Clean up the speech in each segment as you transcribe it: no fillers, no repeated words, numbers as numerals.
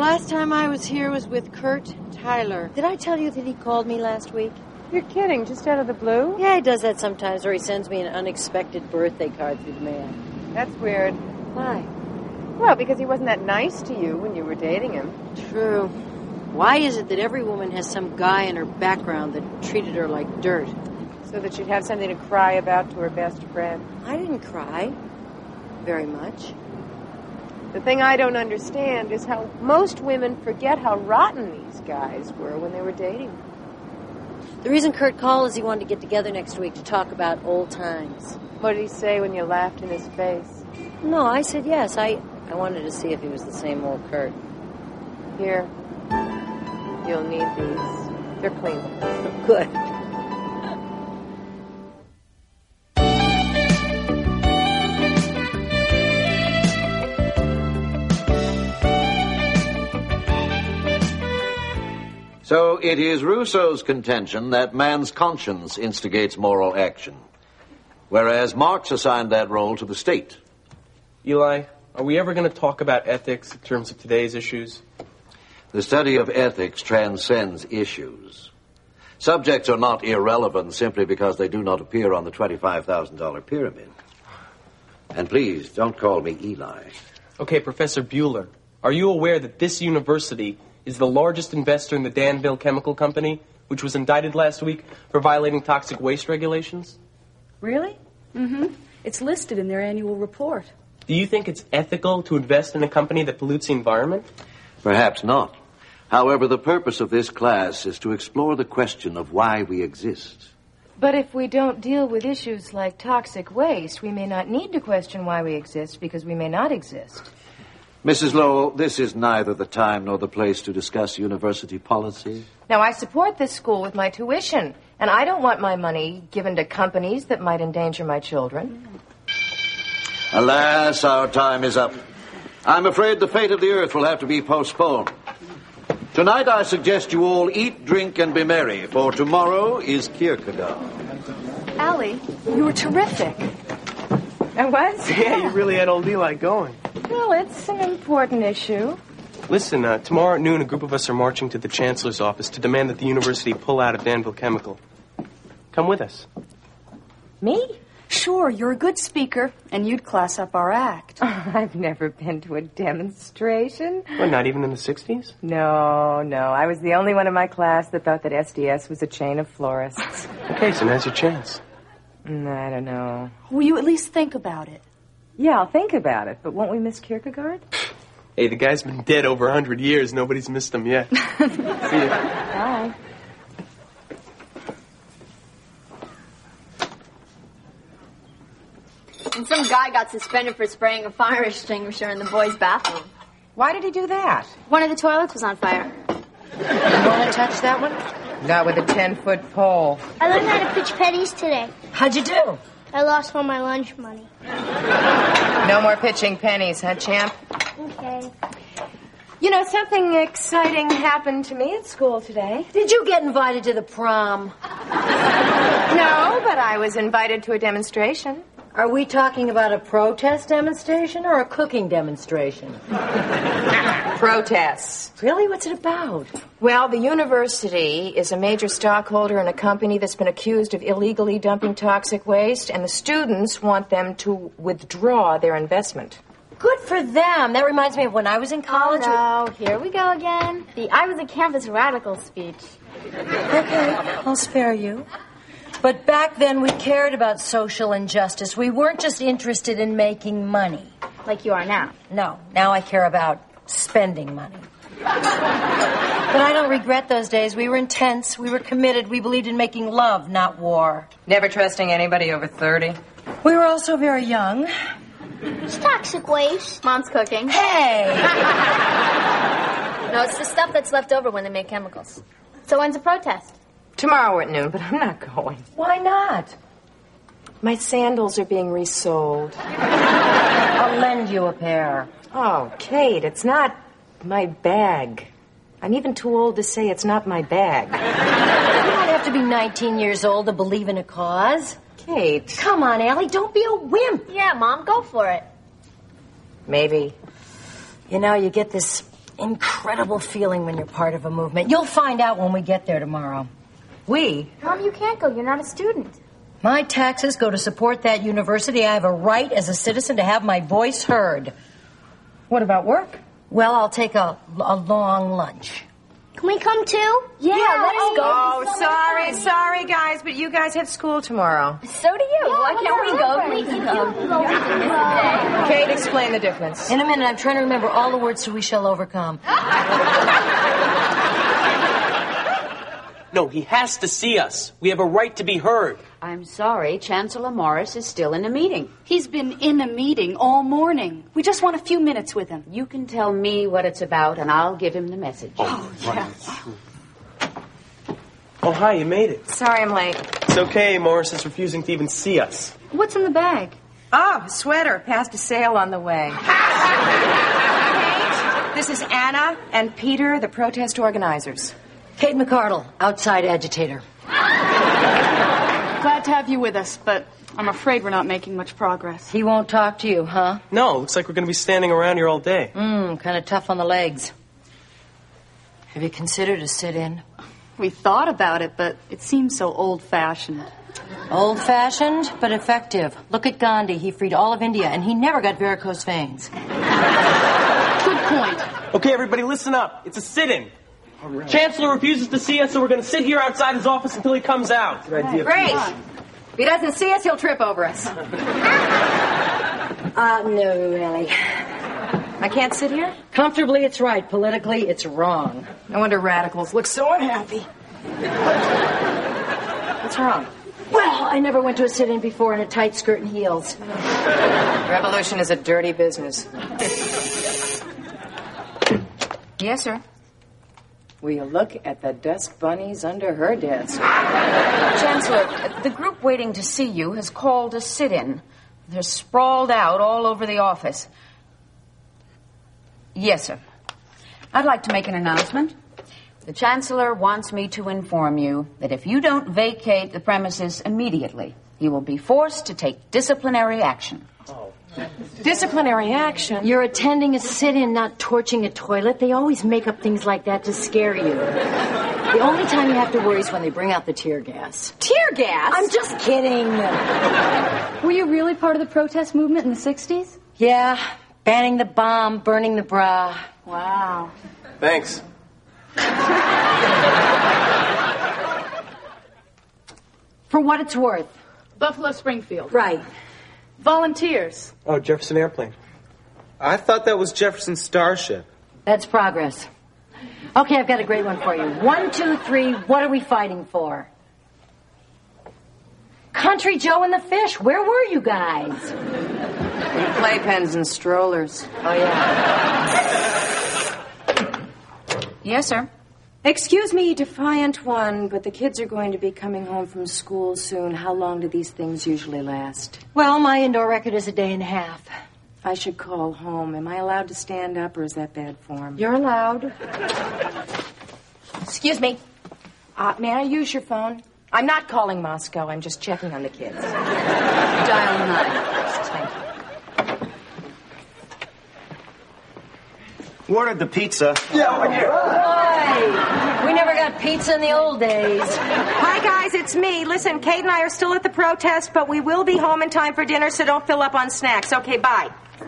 last time I was here was with Kurt Tyler. Did I tell you that he called me last week? You're kidding, just out of the blue? Yeah, he does that sometimes, or he sends me an unexpected birthday card through the mail. That's weird. Why? Well, because he wasn't that nice to you when you were dating him. True. Why is it that every woman has some guy in her background that treated her like dirt? So that she'd have something to cry about to her best friend. I didn't cry. Very much. The thing I don't understand is how most women forget how rotten these guys were when they were dating. The reason Kurt called is he wanted to get together next week to talk about old times. What did he say when you laughed in his face? No, I said yes. I wanted to see if he was the same old Kurt. Here. You'll need these. They're clean. Good. So it is Rousseau's contention that man's conscience instigates moral action, whereas Marx assigned that role to the state. Eli, are we ever going to talk about ethics in terms of today's issues? The study of ethics transcends issues. Subjects are not irrelevant simply because they do not appear on the $25,000 pyramid. And please, don't call me Eli. Okay, Professor Bueller, are you aware that this university is the largest investor in the Danville Chemical Company, which was indicted last week for violating toxic waste regulations? Really? Mm-hmm. It's listed in their annual report. Do you think it's ethical to invest in a company that pollutes the environment? Perhaps not. However, the purpose of this class is to explore the question of why we exist. But if we don't deal with issues like toxic waste, we may not need to question why we exist because we may not exist. Mrs. Lowell, this is neither the time nor the place to discuss university policy. Now, I support this school with my tuition, and I don't want my money given to companies that might endanger my children. Alas, our time is up. I'm afraid the fate of the earth will have to be postponed. Tonight I suggest you all eat, drink, and be merry, for tomorrow is Kierkegaard. Allie, you were terrific. I was? Yeah, you really had old Eli going. Well, it's an important issue. Listen, tomorrow at noon, a group of us are marching to the Chancellor's office to demand that the university pull out of Danville Chemical. Come with us. Me? Sure, you're a good speaker, and you'd class up our act. I've never been to a demonstration. What, not even in the 60s? No. I was the only one in my class that thought that SDS was a chain of florists. Okay, so now's your chance. I don't know. Will you at least think about it? Yeah, I'll think about it, but won't we miss Kierkegaard? Hey, the guy's been dead over 100 years. Nobody's missed him yet. See you. Bye. And some guy got suspended for spraying a fire extinguisher in the boys' bathroom. Why did he do that? One of the toilets was on fire. You want to touch that one? Not with a 10-foot pole. I learned how to pitch pennies today. How'd you do? I lost all my lunch money. No more pitching pennies, huh, champ? Okay. You know, something exciting happened to me at school today. Did you get invited to the prom? No, but I was invited to a demonstration. Are we talking about a protest demonstration or a cooking demonstration? Protests. Really? What's it about? Well, the university is a major stockholder in a company that's been accused of illegally dumping toxic waste, and the students want them to withdraw their investment. Good for them. That reminds me of when I was in college. Oh, no. Here we go again. The I was a campus radical speech. Okay, I'll spare you. But back then we cared about social injustice. We weren't just interested in making money. Like you are now. No, now I care about spending money. But I don't regret those days. We were intense. We were committed. We believed in making love, not war. Never trusting anybody over 30. We were also very young. It's toxic waste. Mom's cooking. Hey! No, it's the stuff that's left over when they make chemicals. So when's the protest? Tomorrow at noon, but I'm not going. Why not? My sandals are being resold. I'll lend you a pair. Oh, Kate, it's not my bag. I'm even too old to say it's not my bag. You don't have to be 19 years old to believe in a cause. Kate. Come on, Allie, don't be a wimp. Yeah, Mom, go for it. Maybe. You know, you get this incredible feeling when you're part of a movement. You'll find out when we get there tomorrow. We? Mom, you can't go. You're not a student. My taxes go to support that university. I have a right as a citizen to have my voice heard. What about work? Well, I'll take a long lunch. Can we come too? Yeah, let us go. Oh, sorry, guys, but you guys have school tomorrow. So do you. Why can't we go? We can go. Kate, explain the difference. In a minute, I'm trying to remember all the words so we shall overcome. No, he has to see us. We have a right to be heard. I'm sorry, Chancellor Morris is still in a meeting. He's been in a meeting all morning. We just want a few minutes with him. You can tell me what it's about, and I'll give him the message. Oh, hi, you made it. Sorry I'm late. It's okay, Morris is refusing to even see us. What's in the bag? Oh, a sweater. Passed a sale on the way. Kate, this is Anna and Peter, the protest organizers. Kate McCardle, outside agitator. Glad to have you with us, but I'm afraid we're not making much progress. He won't talk to you, huh? No, looks like we're going to be standing around here all day. Kind of tough on the legs. Have you considered a sit-in? We thought about it, but it seems so old-fashioned. Old-fashioned, but effective. Look at Gandhi. He freed all of India, and he never got varicose veins. Good point. Okay, everybody, listen up. It's a sit-in. Right. Chancellor refuses to see us, so we're going to sit here outside his office until he comes out. Great. If he doesn't see us, he'll trip over us. No, really. I can't sit here? Comfortably, it's right. Politically, it's wrong. No wonder radicals look so unhappy. What's wrong? Well, I never went to a sit-in before in a tight skirt and heels. Revolution is a dirty business. Yes, sir. Will you look at the dust bunnies under her desk? Chancellor, the group waiting to see you has called a sit-in. They're sprawled out all over the office. Yes, sir. I'd like to make an announcement. The Chancellor wants me to inform you that if you don't vacate the premises immediately, he will be forced to take disciplinary action. Disciplinary action? You're attending a sit-in, not torching a toilet. They always make up things like that to scare you. The only time you have to worry is when they bring out the tear gas. Tear gas? I'm just kidding. Were you really part of the protest movement in the 60s? Yeah, banning the bomb, burning the bra. Wow. Thanks. For what it's worth. Buffalo Springfield. Right. Volunteers. Oh, Jefferson Airplane. I thought that was Jefferson Starship. That's progress. Okay, I've got a great one for you. 1, 2, 3, what are we fighting for? Country Joe and the Fish. Where were you guys? Playpens and strollers. Oh, yeah. Yes, sir. Excuse me, Defiant One, but the kids are going to be coming home from school soon. How long do these things usually last? Well, my indoor record is a day and a half. I should call home. Am I allowed to stand up, or is that bad form? You're allowed. Excuse me. May I use your phone? I'm not calling Moscow. I'm just checking on the kids. Dial 9. Thank you. Ordered the pizza. Boy, we never got pizza in the old days. Hi, guys, it's me. Listen, Kate and I are still at the protest, but we will be home in time for dinner, so don't fill up on snacks. Okay, bye.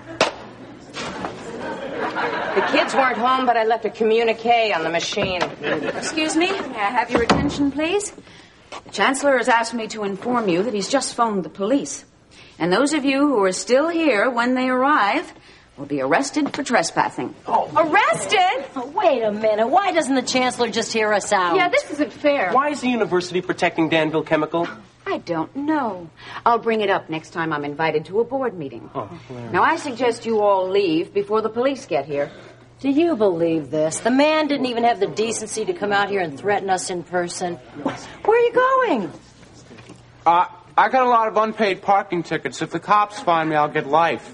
The kids weren't home, but I left a communique on the machine. Excuse me, may I have your attention, please? The Chancellor has asked me to inform you that he's just phoned the police. And those of you who are still here when they arrive will be arrested for trespassing. Oh, arrested? Oh, wait a minute. Why doesn't the Chancellor just hear us out? Yeah, this isn't fair. Why is the university protecting Danville Chemical? I don't know. I'll bring it up next time I'm invited to a board meeting. Oh, now, I suggest you all leave before the police get here. Do you believe this? The man didn't even have the decency to come out here and threaten us in person. Where are you going? I got a lot of unpaid parking tickets. If the cops find me, I'll get life.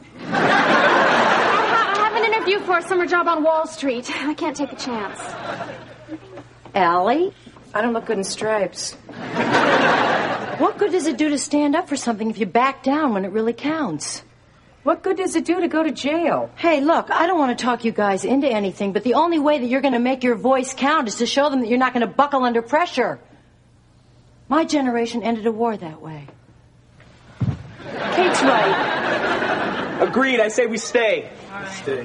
I have an interview for a summer job on Wall Street. I can't take a chance. Allie? I don't look good in stripes. What good does it do to stand up for something if you back down when it really counts? What good does it do to go to jail? Hey, look, I don't want to talk you guys into anything, but the only way that you're going to make your voice count is to show them that you're not going to buckle under pressure. My generation ended a war that way. Kate's right. Agreed. I say we stay. Stay.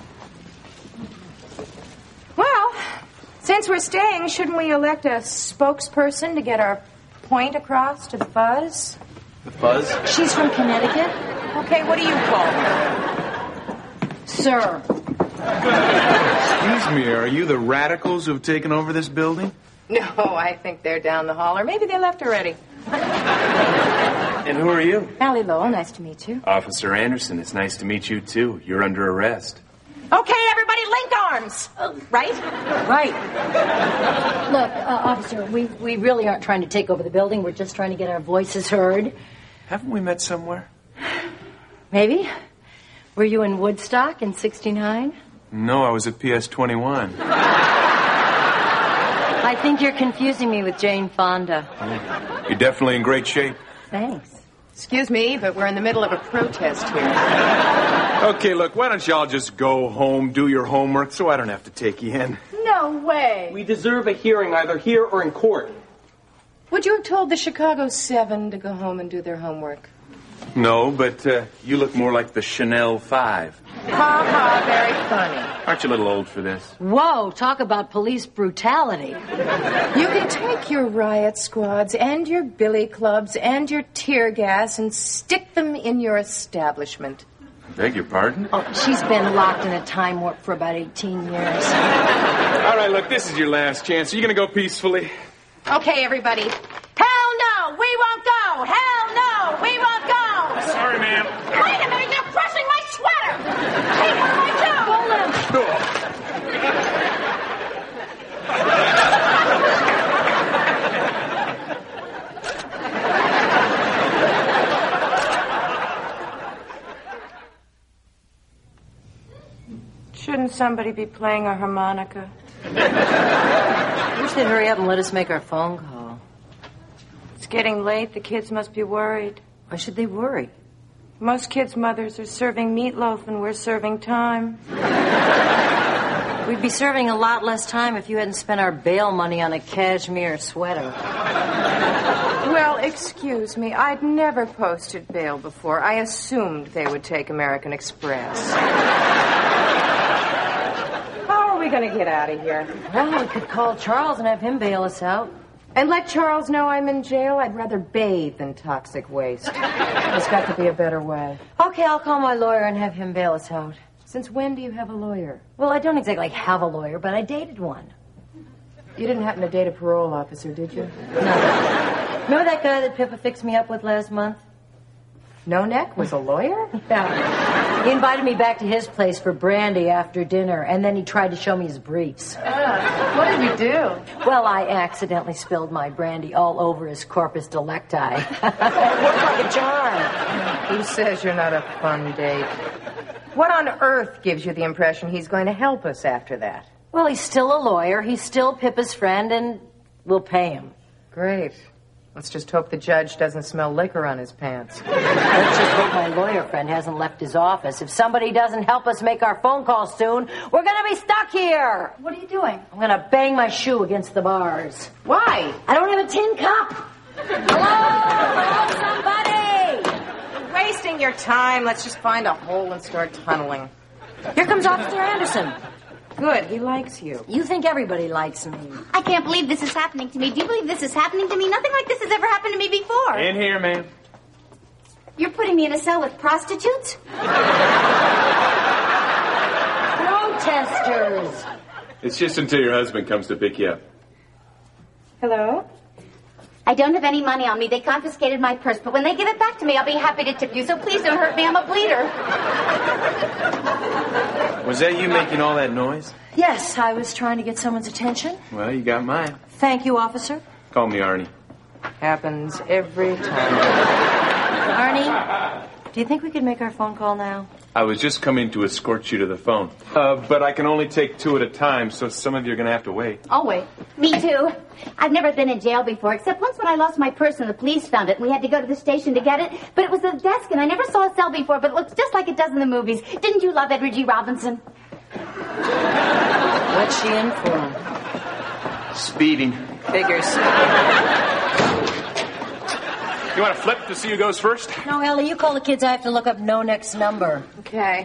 Well, since we're staying, shouldn't we elect a spokesperson to get our point across to the fuzz? The fuzz? She's from Connecticut. Okay, what do you call her? Sir. Excuse me, are you the radicals who've taken over this building? No, I think they're down the hall, or maybe they left already. And who are you? Allie Lowell, nice to meet you. Officer Anderson, it's nice to meet you, too. You're under arrest. Okay, everybody, link arms! Right? Right. Look, officer, we really aren't trying to take over the building. We're just trying to get our voices heard. Haven't we met somewhere? Maybe. Were you in Woodstock in '69? No, I was at PS 21. I think you're confusing me with Jane Fonda. You're definitely in great shape. Thanks. Excuse me, but we're in the middle of a protest here. Okay, look, why don't y'all just go home, do your homework, so I don't have to take you in. No way. We deserve a hearing either here or in court. Would you have told the Chicago 7 to go home and do their homework? No, but you look more like the Chanel 5. Ha ha, very funny. Aren't you a little old for this? Whoa, talk about police brutality. You can take your riot squads and your billy clubs and your tear gas and stick them in your establishment. Beg your pardon? Oh, she's been locked in a time warp for about 18 years. All right, look, this is your last chance. Are you going to go peacefully? Okay, everybody. Hell no, we won't go. Hell no, we won't go. Sorry, ma'am. Wait a minute, you're pressing my sweater. Hey, what do I do? Shouldn't somebody be playing a harmonica? I wish they'd hurry up and let us make our phone call. It's getting late. The kids must be worried. Why should they worry? Most kids' mothers are serving meatloaf and we're serving time. We'd be serving a lot less time if you hadn't spent our bail money on a cashmere sweater. Well, excuse me. I'd never posted bail before. I assumed they would take American Express. How are we going to get out of here? Well, we could call Charles and have him bail us out. And let Charles know I'm in jail? I'd rather bathe than toxic waste. There's got to be a better way. Okay, I'll call my lawyer and have him bail us out. Since when do you have a lawyer? Well, I don't exactly have a lawyer, but I dated one. You didn't happen to date a parole officer, did you? No. Remember that guy that Pippa fixed me up with last month? No Neck was a lawyer? Yeah. He invited me back to his place for brandy after dinner, and then he tried to show me his briefs. What did you do? Well, I accidentally spilled my brandy all over his corpus delicti. It looked like a jar. Who says you're not a fun date? What on earth gives you the impression he's going to help us after that? Well, he's still a lawyer. He's still Pippa's friend, and we'll pay him. Great. Let's just hope the judge doesn't smell liquor on his pants. Let's just hope my lawyer friend hasn't left his office. If somebody doesn't help us make our phone call soon, we're going to be stuck here. What are you doing? I'm going to bang my shoe against the bars. Why? I don't have a tin cup. Hello, somebody. You're wasting your time. Let's just find a hole and start tunneling. Here comes Officer Anderson. Good, he likes you. You think everybody likes me. I can't believe this is happening to me. Do you believe this is happening to me? Nothing like this has ever happened to me before. In here, ma'am. You're putting me in a cell with prostitutes? Protesters. It's just until your husband comes to pick you up. Hello? I don't have any money on me. They confiscated my purse, but when they give it back to me, I'll be happy to tip you. So please don't hurt me. I'm a bleeder. Was that you making all that noise? Yes, I was trying to get someone's attention. Well, you got mine. Thank you, officer. Call me Arnie. Happens every time. Arnie, Do you think we could make our phone call now? I was just coming to escort you to the phone. But I can only take 2 at a time, so some of you are going to have to wait. I'll wait. Me too. I've never been in jail before, except once when I lost my purse and the police found it, and we had to go to the station to get it. But it was a desk, and I never saw a cell before, but it looks just like it does in the movies. Didn't you love Edward G. Robinson? What's she in for? Speeding. Figures. You want to flip to see who goes first? No, Ellie, you call the kids. I have to look up no next number. Okay.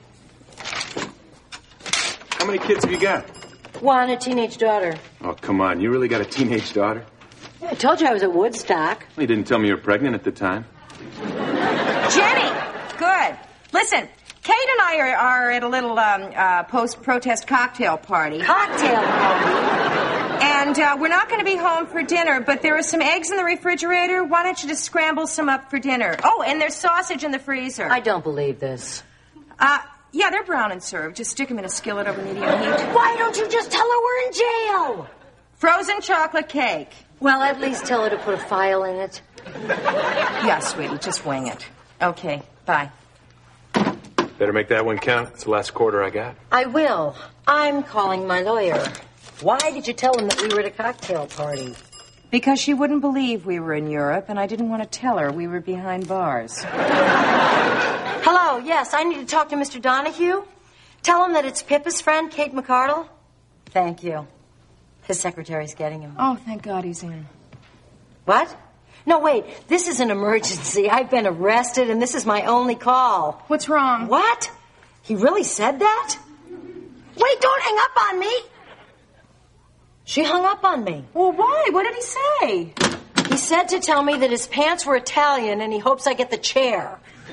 How many kids have you got? One, a teenage daughter. Oh, come on. You really got a teenage daughter? Yeah, I told you I was at Woodstock. You didn't tell me you were pregnant at the time. Jenny! Good. Listen, Kate and I are at a little post-protest cocktail party. Cocktail party? And we're not going to be home for dinner, but there are some eggs in the refrigerator. Why don't you just scramble some up for dinner? Oh, and there's sausage in the freezer. I don't believe this. Yeah, they're brown and served. Just stick them in a skillet over medium heat. Why don't you just tell her we're in jail? Frozen chocolate cake. Well, at least tell her to put a file in it. Yeah, sweetie, just wing it. Okay, bye. Better make that one count. It's the last quarter I got. I will. I'm calling my lawyer. Why did you tell him that we were at a cocktail party? Because she wouldn't believe we were in Europe, and I didn't want to tell her we were behind bars. Hello, yes, I need to talk to Mr. Donahue. Tell him that it's Pippa's friend, Kate McCardle. Thank you. His secretary's getting him. Oh, thank God he's in. What? No, wait, this is an emergency. I've been arrested, and this is my only call. What's wrong? What? He really said that? Wait, don't hang up on me. She hung up on me. Well, why? What did he say? He said to tell me that his pants were Italian and he hopes I get the chair.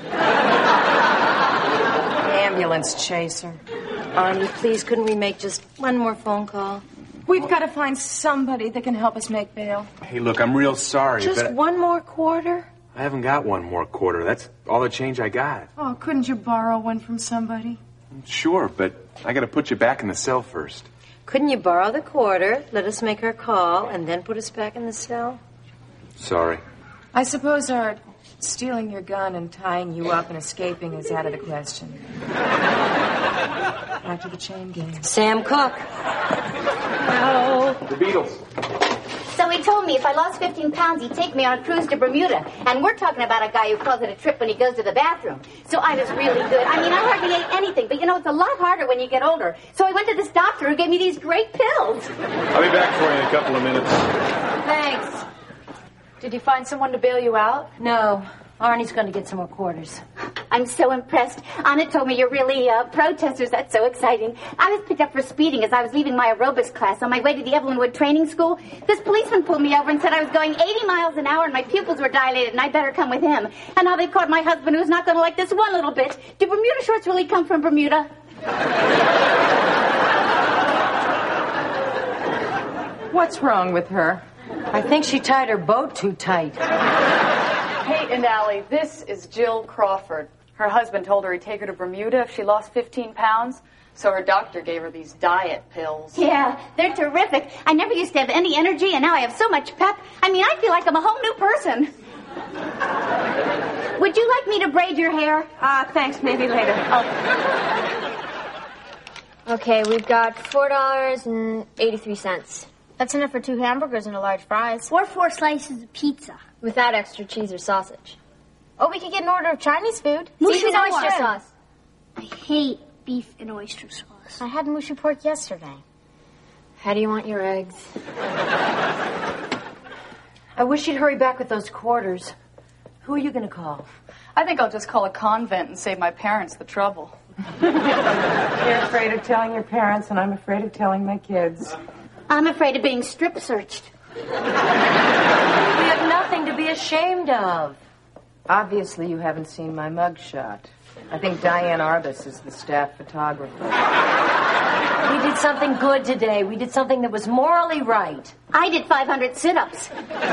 Ambulance chaser. Arnie, please, couldn't we make just one more phone call? We've got to find somebody that can help us make bail. Hey, look, I'm real sorry, Just but one more quarter? I haven't got one more quarter. That's all the change I got. Oh, couldn't you borrow one from somebody? Sure, but I got to put you back in the cell first. Couldn't you borrow the quarter, let us make our call, and then put us back in the cell? Sorry. I suppose our stealing your gun and tying you up and escaping is out of the question. Back to the chain gang. Sam Cooke. Oh. The Beatles. So he told me if I lost 15 pounds, he'd take me on a cruise to Bermuda. And we're talking about a guy who calls it a trip when he goes to the bathroom. So I was really good. I mean, I hardly ate anything, but you know, it's a lot harder when you get older. So I went to this doctor who gave me these great pills. I'll be back for you in a couple of minutes. Thanks. Did you find someone to bail you out? No. Arnie's going to get some more quarters. I'm so impressed. Anna told me you're really protesters. That's so exciting. I was picked up for speeding as I was leaving my aerobics class on my way to the Evelyn Wood training school. This policeman pulled me over and said I was going 80 miles an hour and my pupils were dilated and I'd better come with him. And now they've caught my husband who's not going to like this one little bit. Do Bermuda shorts really come from Bermuda? What's wrong with her? I think she tied her boat too tight. Kate and Allie, this is Jill Crawford. Her husband told her he'd take her to Bermuda if she lost 15 pounds, so her doctor gave her these diet pills. Yeah, they're terrific. I never used to have any energy, and now I have so much pep. I mean, I feel like I'm a whole new person. Would you like me to braid your hair? Thanks, maybe later. Oh. Okay, we've got $4.83. That's enough for 2 hamburgers and a large fries. Or 4 slices of pizza. Without extra cheese or sausage. Or we could get an order of Chinese food. Seafood and oyster sauce. I hate beef and oyster sauce. I had mushy pork yesterday. How do you want your eggs? I wish you'd hurry back with those quarters. Who are you going to call? I think I'll just call a convent and save my parents the trouble. You're afraid of telling your parents, and I'm afraid of telling my kids. I'm afraid of being strip searched. We have nothing to be ashamed of. Obviously, you haven't seen my mugshot. I think Diane Arbus is the staff photographer. We did something good today. We did something that was morally right. I did 500 sit-ups.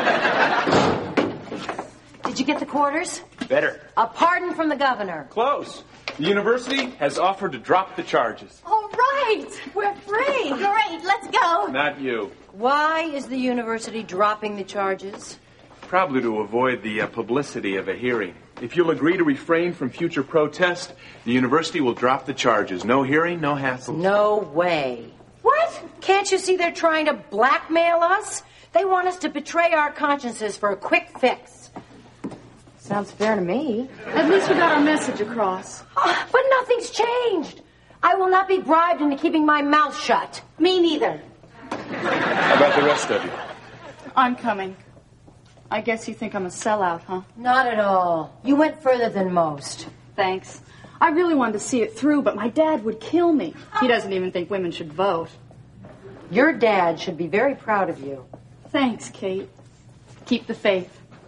Did you get the quarters? Better. A pardon from the governor. Close. The university has offered to drop the charges. All right. We're free. Great. Let's go. Not you. Why is the university dropping the charges? Probably to avoid the publicity of a hearing. If you'll agree to refrain from future protest, the university will drop the charges. No hearing, no hassle. No way. What? Can't you see they're trying to blackmail us? They want us to betray our consciences for a quick fix. Sounds fair to me. At least we got our message across. Oh, but nothing's changed. I will not be bribed into keeping my mouth shut. Me neither. How about the rest of you? I'm coming. I guess you think I'm a sellout, huh? Not at all. You went further than most. Thanks. I really wanted to see it through, but my dad would kill me. He doesn't even think women should vote. Your dad should be very proud of you. Thanks, Kate. Keep the faith.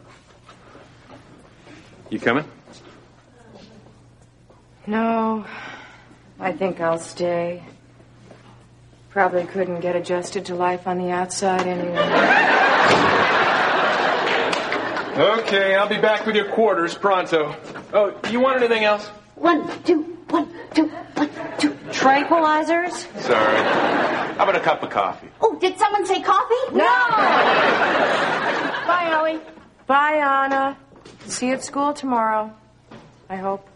You coming? No, I think I'll stay. Probably couldn't get adjusted to life on the outside anyway. Okay, I'll be back with your quarters pronto. Oh, you want anything else? 1, 2, 1, 2, 1, 2. Tranquilizers? Sorry. How about a cup of coffee? Oh, did someone say coffee? No! Bye, Ellie. Bye, Anna. See you at school tomorrow. I hope.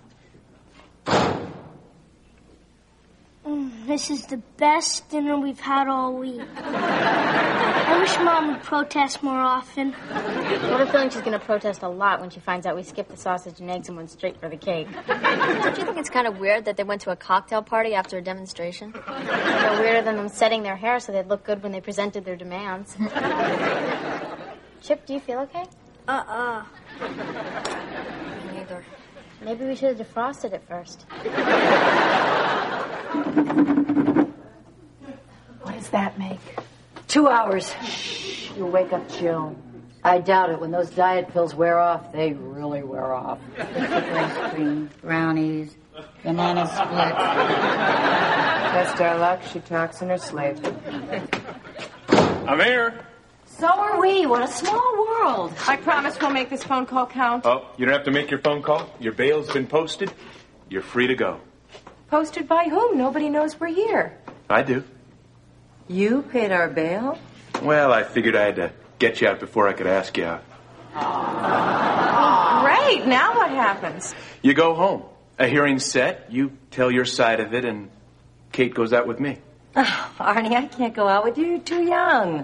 This is the best dinner we've had all week. I wish Mom would protest more often. I have a feeling she's going to protest a lot when she finds out we skipped the sausage and eggs and went straight for the cake. Don't you think it's kind of weird that they went to a cocktail party after a demonstration? No weirder than them setting their hair so they'd look good when they presented their demands. Chip, do you feel okay? Me neither. Maybe we should have defrosted it first. What does that make? 2 hours. Shh, you'll wake up Jill. I doubt it. When those diet pills wear off, they really wear off. Ice cream, brownies, banana splits. Best our luck, she talks in her sleep. I'm here. So are we. What a small world. I promise we'll make this phone call count. Oh, you don't have to make your phone call. Your bail's been posted. You're free to go. Posted by whom? Nobody knows we're here. I do. You paid our bail? Well, I figured I had to get you out before I could ask you out. Oh, great. Now what happens? You go home. A hearing's set. You tell your side of it, and Kate goes out with me. Oh, Arnie, I can't go out with you. You're too young.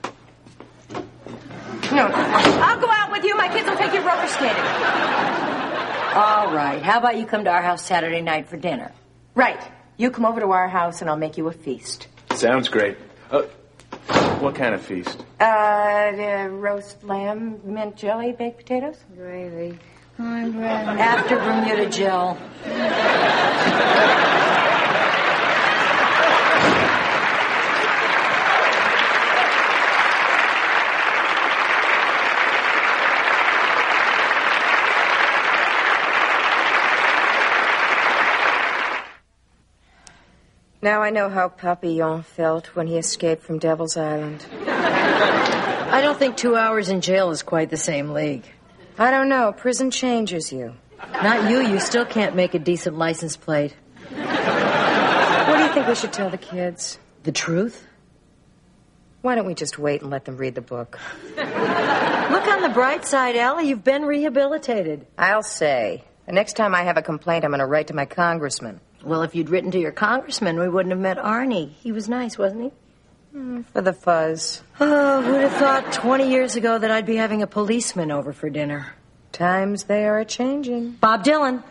No, I'll go out with you. My kids will take you roller skating. All right. How about you come to our house Saturday night for dinner? Right. You come over to our house and I'll make you a feast. Sounds great. What kind of feast? Roast lamb, mint jelly, baked potatoes. Gravy. After Bermuda, Jill. Now I know how Papillon felt when he escaped from Devil's Island. I don't think 2 hours in jail is quite the same league. I don't know. Prison changes you. Not you. You still can't make a decent license plate. What do you think we should tell the kids? The truth? Why don't we just wait and let them read the book? Look on the bright side, Ellie. You've been rehabilitated. I'll say. The next time I have a complaint, I'm going to write to my congressman. Well, if you'd written to your congressman, we wouldn't have met Arnie. He was nice, wasn't he? For the fuzz. Oh, who'd have thought 20 years ago that I'd be having a policeman over for dinner? Times they are a-changing. Bob Dylan.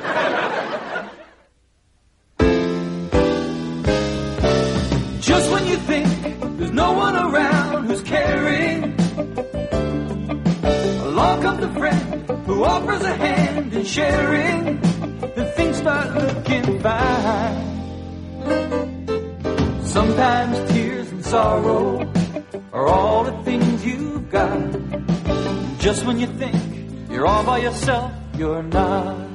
Just when you think there's no one around who's caring, along comes a friend who offers a hand in sharing. Then things start looking fine. Sometimes tears and sorrow are all the things you've got. Just when you think you're all by yourself, you're not.